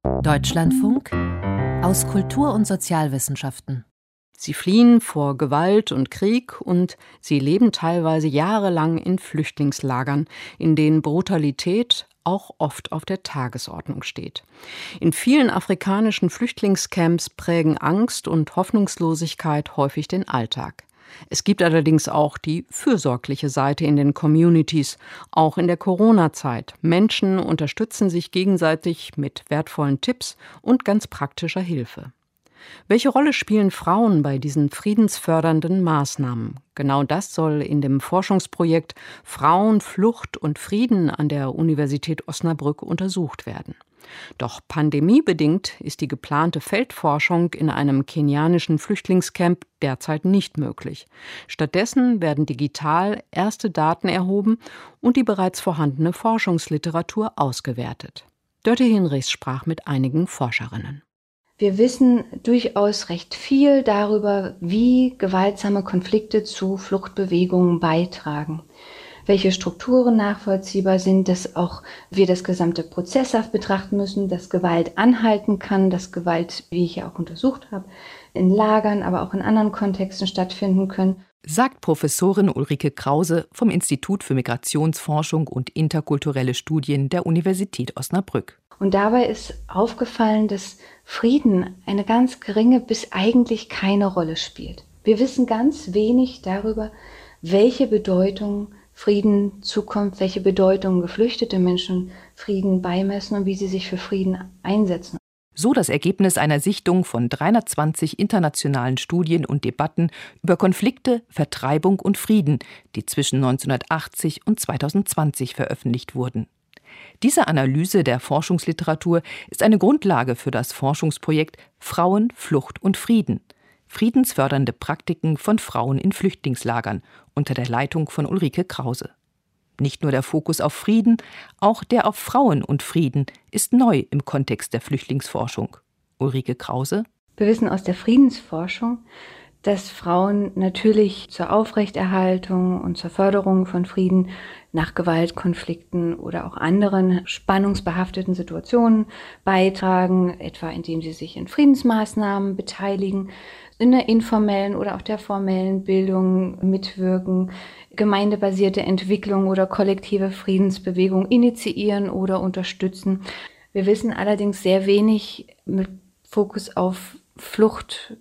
Deutschlandfunk aus Kultur- und Sozialwissenschaften. Sie fliehen vor Gewalt und Krieg und sie leben teilweise jahrelang in Flüchtlingslagern, in denen Brutalität auch oft auf der Tagesordnung steht. In vielen afrikanischen Flüchtlingscamps prägen Angst und Hoffnungslosigkeit häufig den Alltag. Es gibt allerdings auch die fürsorgliche Seite in den Communities, auch in der Corona-Zeit. Menschen unterstützen sich gegenseitig mit wertvollen Tipps und ganz praktischer Hilfe. Welche Rolle spielen Frauen bei diesen friedensfördernden Maßnahmen? Genau das soll in dem Forschungsprojekt Frauen, Flucht und Frieden an der Universität Osnabrück untersucht werden. Doch pandemiebedingt ist die geplante Feldforschung in einem kenianischen Flüchtlingscamp derzeit nicht möglich. Stattdessen werden digital erste Daten erhoben und die bereits vorhandene Forschungsliteratur ausgewertet. Dörte Hinrichs sprach mit einigen Forscherinnen. Wir wissen durchaus recht viel darüber, wie gewaltsame Konflikte zu Fluchtbewegungen beitragen. Welche Strukturen nachvollziehbar sind, dass auch wir das gesamte prozesshaft betrachten müssen, dass Gewalt anhalten kann, dass Gewalt, wie ich ja auch untersucht habe, in Lagern, aber auch in anderen Kontexten stattfinden können. Sagt Professorin Ulrike Krause vom Institut für Migrationsforschung und interkulturelle Studien der Universität Osnabrück. Und dabei ist aufgefallen, dass Frieden eine ganz geringe bis eigentlich keine Rolle spielt. Wir wissen ganz wenig darüber, welche Bedeutung Frieden zukommt, welche Bedeutung geflüchtete Menschen Frieden beimessen und wie sie sich für Frieden einsetzen. So das Ergebnis einer Sichtung von 320 internationalen Studien und Debatten über Konflikte, Vertreibung und Frieden, die zwischen 1980 und 2020 veröffentlicht wurden. Diese Analyse der Forschungsliteratur ist eine Grundlage für das Forschungsprojekt Frauen, Flucht und Frieden. Friedensfördernde Praktiken von Frauen in Flüchtlingslagern unter der Leitung von Ulrike Krause. Nicht nur der Fokus auf Frieden, auch der auf Frauen und Frieden ist neu im Kontext der Flüchtlingsforschung. Ulrike Krause: Wir wissen aus der Friedensforschung, dass Frauen natürlich zur Aufrechterhaltung und zur Förderung von Frieden nach Gewaltkonflikten oder auch anderen spannungsbehafteten Situationen beitragen, etwa indem sie sich in Friedensmaßnahmen beteiligen, in der informellen oder auch der formellen Bildung mitwirken, gemeindebasierte Entwicklung oder kollektive Friedensbewegung initiieren oder unterstützen. Wir wissen allerdings sehr wenig mit Fokus auf Flucht,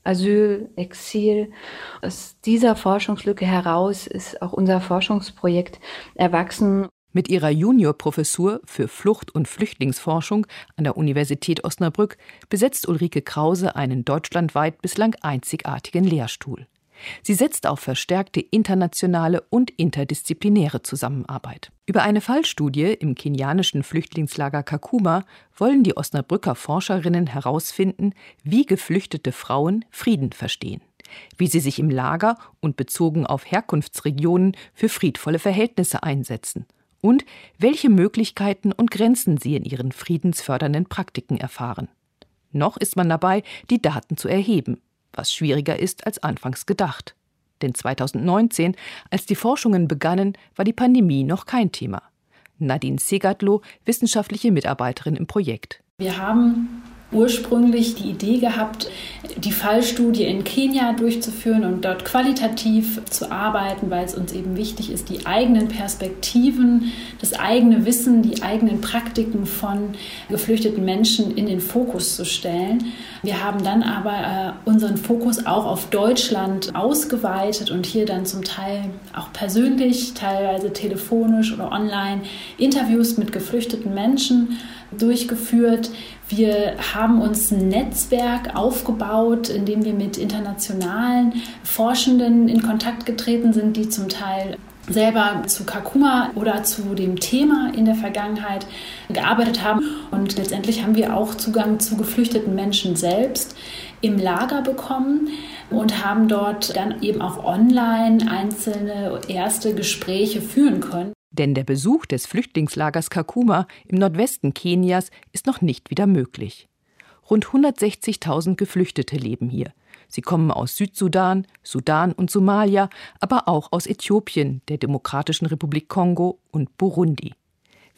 Asyl, Exil. Aus dieser Forschungslücke heraus ist auch unser Forschungsprojekt erwachsen. Mit ihrer Juniorprofessur für Flucht- und Flüchtlingsforschung an der Universität Osnabrück besetzt Ulrike Krause einen deutschlandweit bislang einzigartigen Lehrstuhl. Sie setzt auf verstärkte internationale und interdisziplinäre Zusammenarbeit. Über eine Fallstudie im kenianischen Flüchtlingslager Kakuma wollen die Osnabrücker Forscherinnen herausfinden, wie geflüchtete Frauen Frieden verstehen, wie sie sich im Lager und bezogen auf Herkunftsregionen für friedvolle Verhältnisse einsetzen und welche Möglichkeiten und Grenzen sie in ihren friedensfördernden Praktiken erfahren. Noch ist man dabei, die Daten zu erheben, was schwieriger ist als anfangs gedacht. Denn 2019, als die Forschungen begannen, war die Pandemie noch kein Thema. Nadine Segadlo, wissenschaftliche Mitarbeiterin im Projekt. Wir haben ursprünglich die Idee gehabt, die Fallstudie in Kenia durchzuführen und dort qualitativ zu arbeiten, weil es uns eben wichtig ist, die eigenen Perspektiven, das eigene Wissen, die eigenen Praktiken von geflüchteten Menschen in den Fokus zu stellen. Wir haben dann aber unseren Fokus auch auf Deutschland ausgeweitet und hier dann zum Teil auch persönlich, teilweise telefonisch oder online Interviews mit geflüchteten Menschen durchgeführt. Wir haben uns ein Netzwerk aufgebaut, in dem wir mit internationalen Forschenden in Kontakt getreten sind, die zum Teil selber zu Kakuma oder zu dem Thema in der Vergangenheit gearbeitet haben. Und letztendlich haben wir auch Zugang zu geflüchteten Menschen selbst im Lager bekommen und haben dort dann eben auch online einzelne erste Gespräche führen können. Denn der Besuch des Flüchtlingslagers Kakuma im Nordwesten Kenias ist noch nicht wieder möglich. Rund 160.000 Geflüchtete leben hier. Sie kommen aus Südsudan, Sudan und Somalia, aber auch aus Äthiopien, der Demokratischen Republik Kongo und Burundi.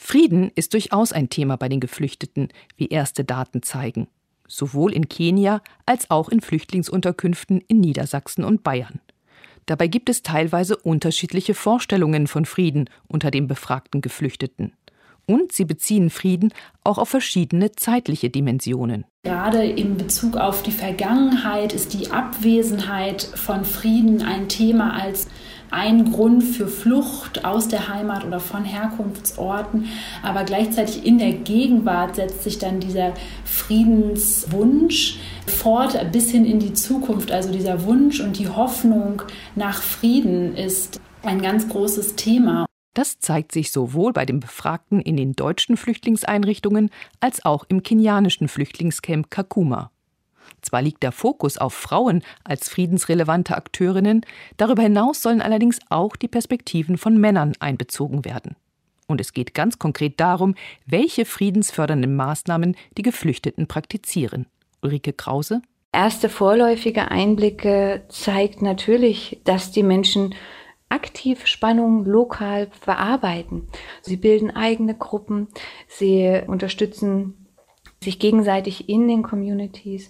Frieden ist durchaus ein Thema bei den Geflüchteten, wie erste Daten zeigen. Sowohl in Kenia als auch in Flüchtlingsunterkünften in Niedersachsen und Bayern. Dabei gibt es teilweise unterschiedliche Vorstellungen von Frieden unter den befragten Geflüchteten. Und sie beziehen Frieden auch auf verschiedene zeitliche Dimensionen. Gerade in Bezug auf die Vergangenheit ist die Abwesenheit von Frieden ein Thema als ein Grund für Flucht aus der Heimat oder von Herkunftsorten. Aber gleichzeitig in der Gegenwart setzt sich dann dieser Friedenswunsch fort bis hin in die Zukunft. Also dieser Wunsch und die Hoffnung nach Frieden ist ein ganz großes Thema. Das zeigt sich sowohl bei den Befragten in den deutschen Flüchtlingseinrichtungen als auch im kenianischen Flüchtlingscamp Kakuma. Zwar liegt der Fokus auf Frauen als friedensrelevante Akteurinnen, darüber hinaus sollen allerdings auch die Perspektiven von Männern einbezogen werden. Und es geht ganz konkret darum, welche friedensfördernden Maßnahmen die Geflüchteten praktizieren. Ulrike Krause. Erste vorläufige Einblicke zeigt natürlich, dass die Menschen aktiv Spannungen lokal verarbeiten. Sie bilden eigene Gruppen, sie unterstützen sich gegenseitig in den Communities,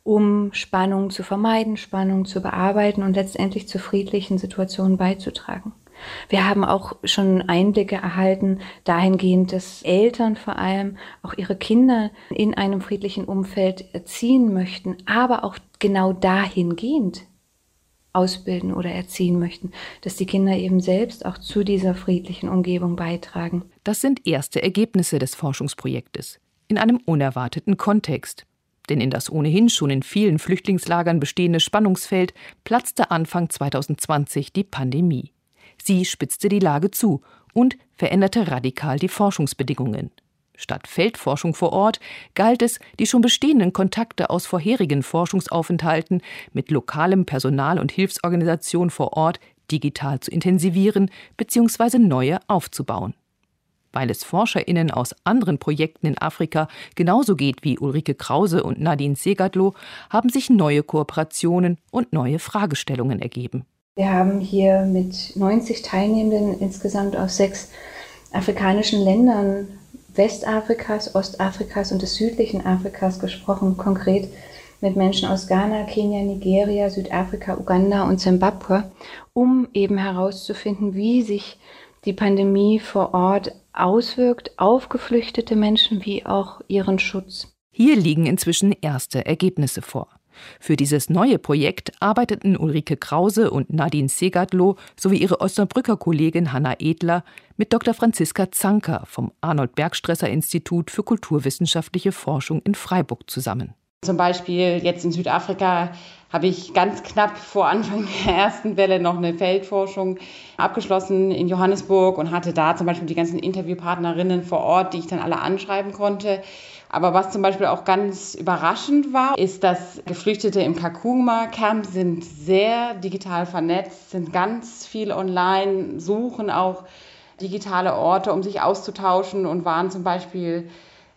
um Spannungen zu vermeiden, Spannungen zu bearbeiten und letztendlich zu friedlichen Situationen beizutragen. Wir haben auch schon Einblicke erhalten dahingehend, dass Eltern vor allem auch ihre Kinder in einem friedlichen Umfeld erziehen möchten, aber auch genau dahingehend ausbilden oder erziehen möchten, dass die Kinder eben selbst auch zu dieser friedlichen Umgebung beitragen. Das sind erste Ergebnisse des Forschungsprojektes. In einem unerwarteten Kontext. Denn in das ohnehin schon in vielen Flüchtlingslagern bestehende Spannungsfeld platzte Anfang 2020 die Pandemie. Sie spitzte die Lage zu und veränderte radikal die Forschungsbedingungen. Statt Feldforschung vor Ort galt es, die schon bestehenden Kontakte aus vorherigen Forschungsaufenthalten mit lokalem Personal und Hilfsorganisation vor Ort digital zu intensivieren bzw. neue aufzubauen. Weil es ForscherInnen aus anderen Projekten in Afrika genauso geht wie Ulrike Krause und Nadine Segadlo, haben sich neue Kooperationen und neue Fragestellungen ergeben. Wir haben hier mit 90 Teilnehmenden insgesamt aus 6 afrikanischen Ländern Westafrikas, Ostafrikas und des südlichen Afrikas gesprochen, konkret mit Menschen aus Ghana, Kenia, Nigeria, Südafrika, Uganda und Zimbabwe, um eben herauszufinden, wie sich die Pandemie vor Ort auswirkt auf geflüchtete Menschen wie auch ihren Schutz. Hier liegen inzwischen erste Ergebnisse vor. Für dieses neue Projekt arbeiteten Ulrike Krause und Nadine Segadlo sowie ihre Osnabrücker Kollegin Hanna Edler mit Dr. Franziska Zanker vom Arnold-Bergstresser-Institut für kulturwissenschaftliche Forschung in Freiburg zusammen. Zum Beispiel jetzt in Südafrika habe ich ganz knapp vor Anfang der ersten Welle noch eine Feldforschung abgeschlossen in Johannesburg und hatte da zum Beispiel die ganzen Interviewpartnerinnen vor Ort, die ich dann alle anschreiben konnte. Aber was zum Beispiel auch ganz überraschend war, ist, dass Geflüchtete im Kakuma-Camp sind sehr digital vernetzt, sind ganz viel online, suchen auch digitale Orte, um sich auszutauschen und waren zum Beispiel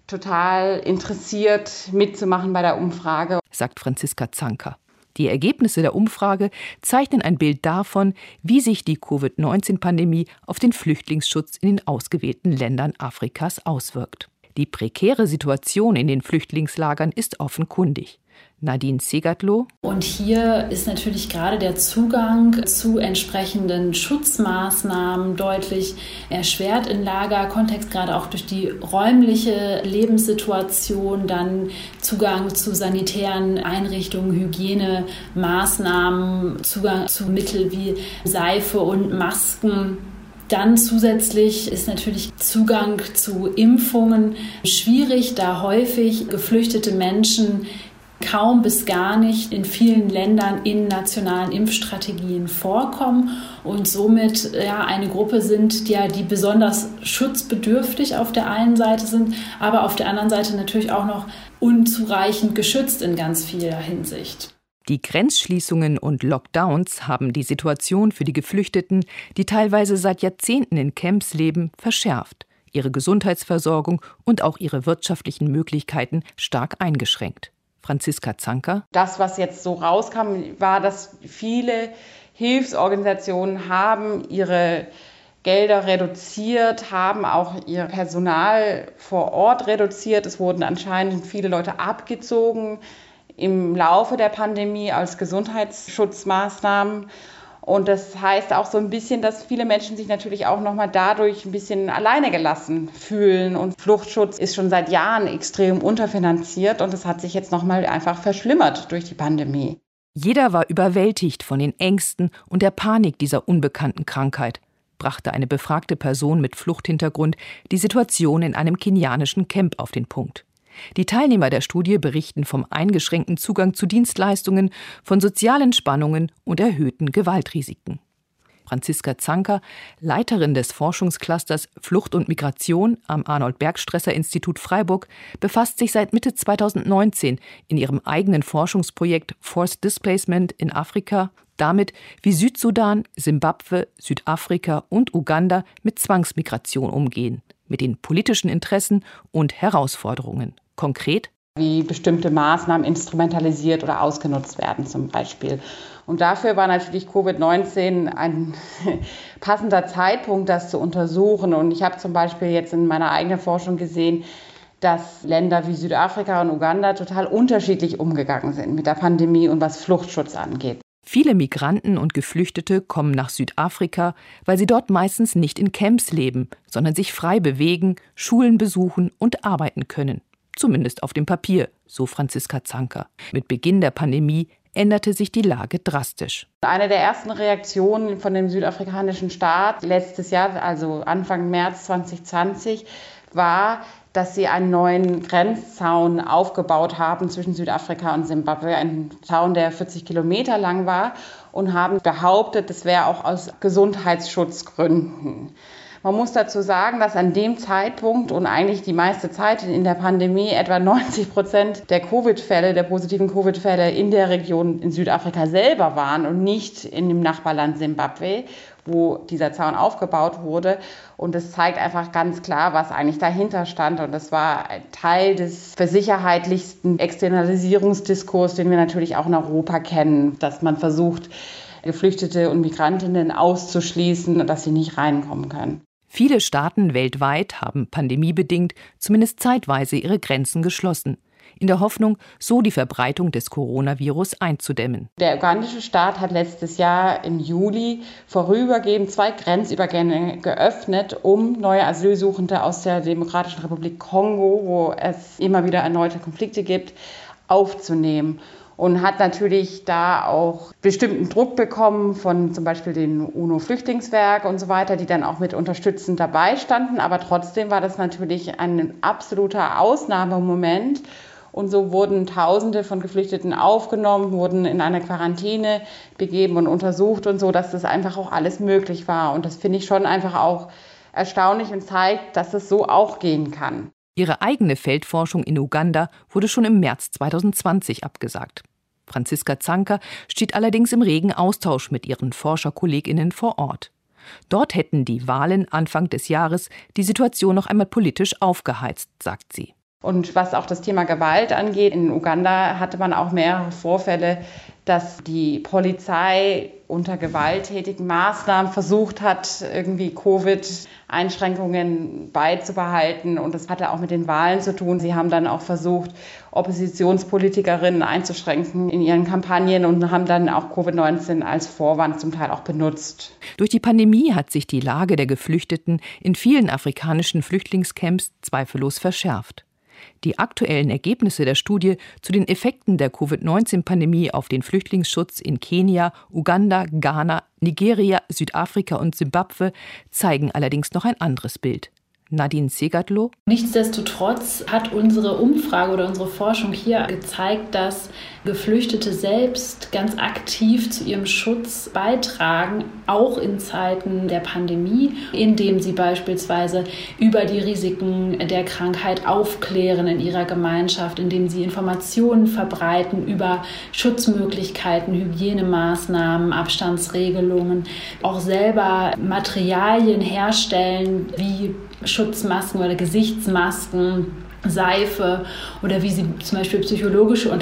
total interessiert, mitzumachen bei der Umfrage, sagt Franziska Zanker. Die Ergebnisse der Umfrage zeichnen ein Bild davon, wie sich die Covid-19-Pandemie auf den Flüchtlingsschutz in den ausgewählten Ländern Afrikas auswirkt. Die prekäre Situation in den Flüchtlingslagern ist offenkundig. Nadine Segadlo. Und hier ist natürlich gerade der Zugang zu entsprechenden Schutzmaßnahmen deutlich erschwert im Lagerkontext, gerade auch durch die räumliche Lebenssituation, dann Zugang zu sanitären Einrichtungen, Hygienemaßnahmen, Zugang zu Mitteln wie Seife und Masken. Dann zusätzlich ist natürlich Zugang zu Impfungen schwierig, da häufig geflüchtete Menschen kaum bis gar nicht in vielen Ländern in nationalen Impfstrategien vorkommen und somit eine Gruppe sind, die besonders schutzbedürftig auf der einen Seite sind, aber auf der anderen Seite natürlich auch noch unzureichend geschützt in ganz vieler Hinsicht. Die Grenzschließungen und Lockdowns haben die Situation für die Geflüchteten, die teilweise seit Jahrzehnten in Camps leben, verschärft, ihre Gesundheitsversorgung und auch ihre wirtschaftlichen Möglichkeiten stark eingeschränkt. Franziska Zanker. Das, was jetzt so rauskam, war, dass viele Hilfsorganisationen haben ihre Gelder reduziert, haben auch ihr Personal vor Ort reduziert. Es wurden anscheinend viele Leute abgezogen im Laufe der Pandemie als Gesundheitsschutzmaßnahmen. Und das heißt auch so ein bisschen, dass viele Menschen sich natürlich auch nochmal dadurch ein bisschen alleine gelassen fühlen. Und Fluchtschutz ist schon seit Jahren extrem unterfinanziert und das hat sich jetzt nochmal einfach verschlimmert durch die Pandemie. Jeder war überwältigt von den Ängsten und der Panik dieser unbekannten Krankheit, brachte eine befragte Person mit Fluchthintergrund die Situation in einem kenianischen Camp auf den Punkt. Die Teilnehmer der Studie berichten vom eingeschränkten Zugang zu Dienstleistungen, von sozialen Spannungen und erhöhten Gewaltrisiken. Franziska Zanker, Leiterin des Forschungsclusters Flucht und Migration am Arnold-Bergstresser-Institut Freiburg, befasst sich seit Mitte 2019 in ihrem eigenen Forschungsprojekt Forced Displacement in Afrika damit, wie Südsudan, Simbabwe, Südafrika und Uganda mit Zwangsmigration umgehen, mit den politischen Interessen und Herausforderungen. Konkret? Wie bestimmte Maßnahmen instrumentalisiert oder ausgenutzt werden zum Beispiel. Und dafür war natürlich Covid-19 ein passender Zeitpunkt, das zu untersuchen. Und ich habe zum Beispiel jetzt in meiner eigenen Forschung gesehen, dass Länder wie Südafrika und Uganda total unterschiedlich umgegangen sind mit der Pandemie und was Fluchtschutz angeht. Viele Migranten und Geflüchtete kommen nach Südafrika, weil sie dort meistens nicht in Camps leben, sondern sich frei bewegen, Schulen besuchen und arbeiten können. Zumindest auf dem Papier, so Franziska Zanker. Mit Beginn der Pandemie änderte sich die Lage drastisch. Eine der ersten Reaktionen von dem südafrikanischen Staat letztes Jahr, also Anfang März 2020, war, dass sie einen neuen Grenzzaun aufgebaut haben zwischen Südafrika und Simbabwe. Ein Zaun, der 40 Kilometer lang war, und haben behauptet, das wäre auch aus Gesundheitsschutzgründen. Man muss dazu sagen, dass an dem Zeitpunkt und eigentlich die meiste Zeit in der Pandemie etwa 90% der Covid-Fälle, der positiven Covid-Fälle in der Region in Südafrika selber waren und nicht in dem Nachbarland Simbabwe, wo dieser Zaun aufgebaut wurde. Und das zeigt einfach ganz klar, was eigentlich dahinter stand. Und das war ein Teil des versicherheitlichsten Externalisierungsdiskurs, den wir natürlich auch in Europa kennen, dass man versucht, Geflüchtete und Migrantinnen auszuschließen und dass sie nicht reinkommen können. Viele Staaten weltweit haben pandemiebedingt zumindest zeitweise ihre Grenzen geschlossen, in der Hoffnung, so die Verbreitung des Coronavirus einzudämmen. Der ugandische Staat hat letztes Jahr im Juli vorübergehend 2 Grenzübergänge geöffnet, um neue Asylsuchende aus der Demokratischen Republik Kongo, wo es immer wieder erneute Konflikte gibt, aufzunehmen. Und hat natürlich da auch bestimmten Druck bekommen von zum Beispiel dem UNO-Flüchtlingswerk und so weiter, die dann auch mit unterstützend dabei standen. Aber trotzdem war das natürlich ein absoluter Ausnahmemoment. Und so wurden Tausende von Geflüchteten aufgenommen, wurden in eine Quarantäne begeben und untersucht und so, dass das einfach auch alles möglich war. Und das finde ich schon einfach auch erstaunlich und zeigt, dass es so auch gehen kann. Ihre eigene Feldforschung in Uganda wurde schon im März 2020 abgesagt. Franziska Zanker steht allerdings im regen Austausch mit ihren ForscherkollegInnen vor Ort. Dort hätten die Wahlen Anfang des Jahres die Situation noch einmal politisch aufgeheizt, sagt sie. Und was auch das Thema Gewalt angeht, in Uganda hatte man auch mehrere Vorfälle, dass die Polizei unter gewalttätigen Maßnahmen versucht hat, irgendwie Covid-Einschränkungen beizubehalten. Und das hatte auch mit den Wahlen zu tun. Sie haben dann auch versucht, Oppositionspolitikerinnen einzuschränken in ihren Kampagnen und haben dann auch Covid-19 als Vorwand zum Teil auch benutzt. Durch die Pandemie hat sich die Lage der Geflüchteten in vielen afrikanischen Flüchtlingscamps zweifellos verschärft. Die aktuellen Ergebnisse der Studie zu den Effekten der Covid-19-Pandemie auf den Flüchtlingsschutz in Kenia, Uganda, Ghana, Nigeria, Südafrika und Simbabwe zeigen allerdings noch ein anderes Bild. Nadine Segadlo. Nichtsdestotrotz hat unsere Umfrage oder unsere Forschung hier gezeigt, dass Geflüchtete selbst ganz aktiv zu ihrem Schutz beitragen, auch in Zeiten der Pandemie, indem sie beispielsweise über die Risiken der Krankheit aufklären in ihrer Gemeinschaft, indem sie Informationen verbreiten über Schutzmöglichkeiten, Hygienemaßnahmen, Abstandsregelungen, auch selber Materialien herstellen wie Schutzmasken oder Gesichtsmasken, Seife oder wie sie zum Beispiel psychologische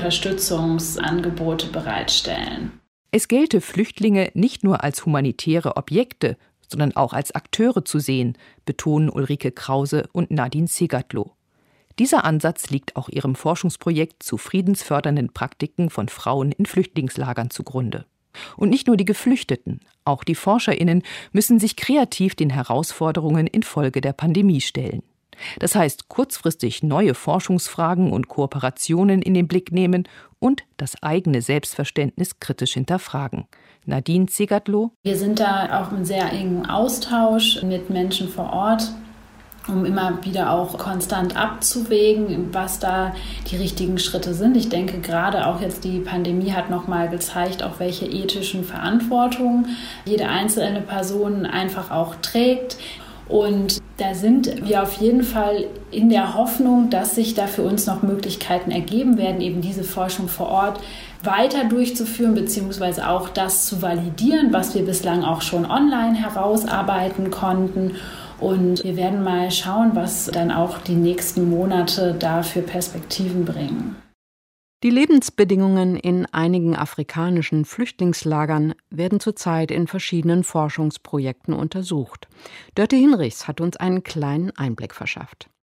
Unterstützungsangebote bereitstellen. Es gelte Flüchtlinge nicht nur als humanitäre Objekte, sondern auch als Akteure zu sehen, betonen Ulrike Krause und Nadine Zegertloh. Dieser Ansatz liegt auch ihrem Forschungsprojekt zu friedensfördernden Praktiken von Frauen in Flüchtlingslagern zugrunde. Und nicht nur die Geflüchteten, auch die ForscherInnen müssen sich kreativ den Herausforderungen infolge der Pandemie stellen. Das heißt, kurzfristig neue Forschungsfragen und Kooperationen in den Blick nehmen und das eigene Selbstverständnis kritisch hinterfragen. Nadine Zegertloh: Wir sind da auch im sehr engen Austausch mit Menschen vor Ort, um immer wieder auch konstant abzuwägen, was da die richtigen Schritte sind. Ich denke, gerade auch jetzt die Pandemie hat nochmal gezeigt, auch welche ethischen Verantwortungen jede einzelne Person einfach auch trägt. Und da sind wir auf jeden Fall in der Hoffnung, dass sich da für uns noch Möglichkeiten ergeben werden, eben diese Forschung vor Ort weiter durchzuführen, beziehungsweise auch das zu validieren, was wir bislang auch schon online herausarbeiten konnten. Und wir werden mal schauen, was dann auch die nächsten Monate da für Perspektiven bringen. Die Lebensbedingungen in einigen afrikanischen Flüchtlingslagern werden zurzeit in verschiedenen Forschungsprojekten untersucht. Dörte Hinrichs hat uns einen kleinen Einblick verschafft.